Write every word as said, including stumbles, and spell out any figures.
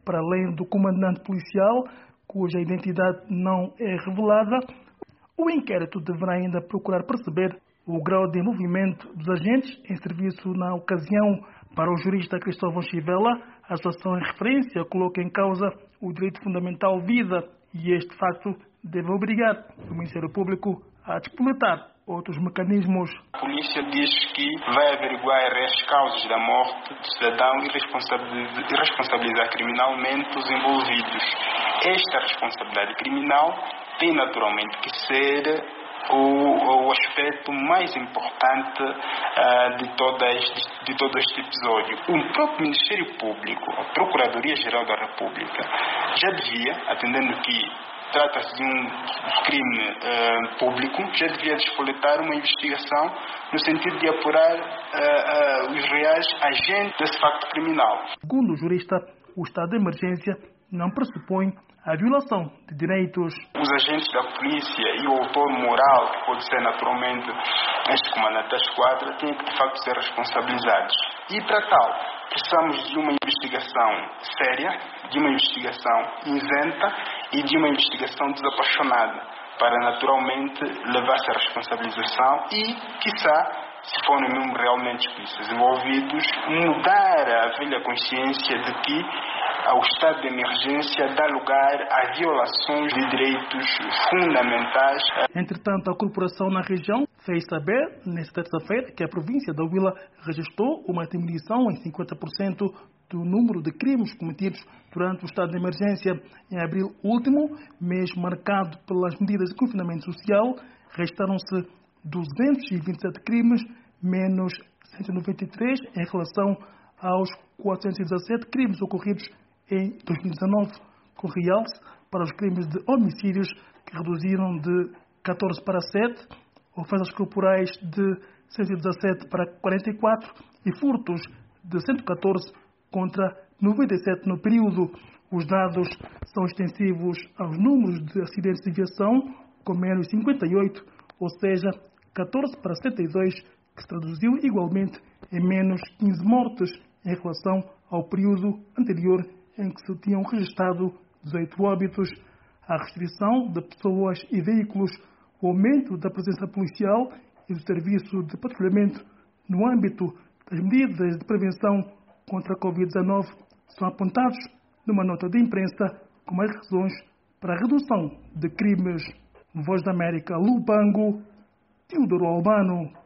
para além do comandante policial, cuja identidade não é revelada. O inquérito deverá ainda procurar perceber o grau de envolvimento dos agentes em serviço na ocasião. Para o jurista Cristóvão Chivela, a situação em referência coloca em causa o direito fundamental à vida e este facto deve obrigar o Ministério Público a despoletar outros mecanismos. A polícia diz que vai averiguar as causas da morte do cidadão e responsabilizar, e responsabilizar criminalmente os envolvidos. Esta responsabilidade criminal tem naturalmente que ser o, o aspecto mais importante uh, de, toda este, de todo este episódio. O próprio Ministério Público, a Procuradoria-Geral da República, já devia, atendendo que trata-se de um crime uh, público, já devia despoletar uma investigação no sentido de apurar uh, uh, os reais agentes desse facto criminal. Segundo o jurista, o estado de emergência não pressupõe a violação de direitos. Os agentes da polícia e o autor moral, que pode ser naturalmente este comandante da esquadra, têm que de facto ser responsabilizados. E para tal, precisamos de uma investigação séria, de uma investigação isenta e de uma investigação desapaixonada, para naturalmente levar-se à responsabilização e, quiçá, se forem mesmo realmente polícias envolvidos, mudar a velha consciência de que o estado de emergência dá lugar a violações de direitos fundamentais. Entretanto, a corporação na região fez saber, nesta terça-feira, que a província da Huila registrou uma diminuição em cinquenta por cento do número de crimes cometidos durante o estado de emergência. Em abril último, mês marcado pelas medidas de confinamento social, restaram-se duzentos e vinte e sete crimes, menos cento e noventa e três em relação aos quatrocentos e dezassete crimes ocorridos em dois mil e dezanove, com realce para os crimes de homicídios, que reduziram de catorze para sete, ofensas corporais de cento e dezassete para quarenta e quatro e furtos de cento e catorze contra noventa e sete no período. Os dados são extensivos aos números de acidentes de viação, com menos cinquenta e oito, ou seja, catorze para setenta e dois, que se traduziu igualmente em menos quinze mortes em relação ao período anterior, em que se tinham registrado dezoito óbitos. A restrição de pessoas e veículos, o aumento da presença policial e do serviço de patrulhamento no âmbito das medidas de prevenção contra a covid dezanove são apontados numa nota de imprensa como as razões para a redução de crimes. Voz da América, Lubango, Teodoro Albano.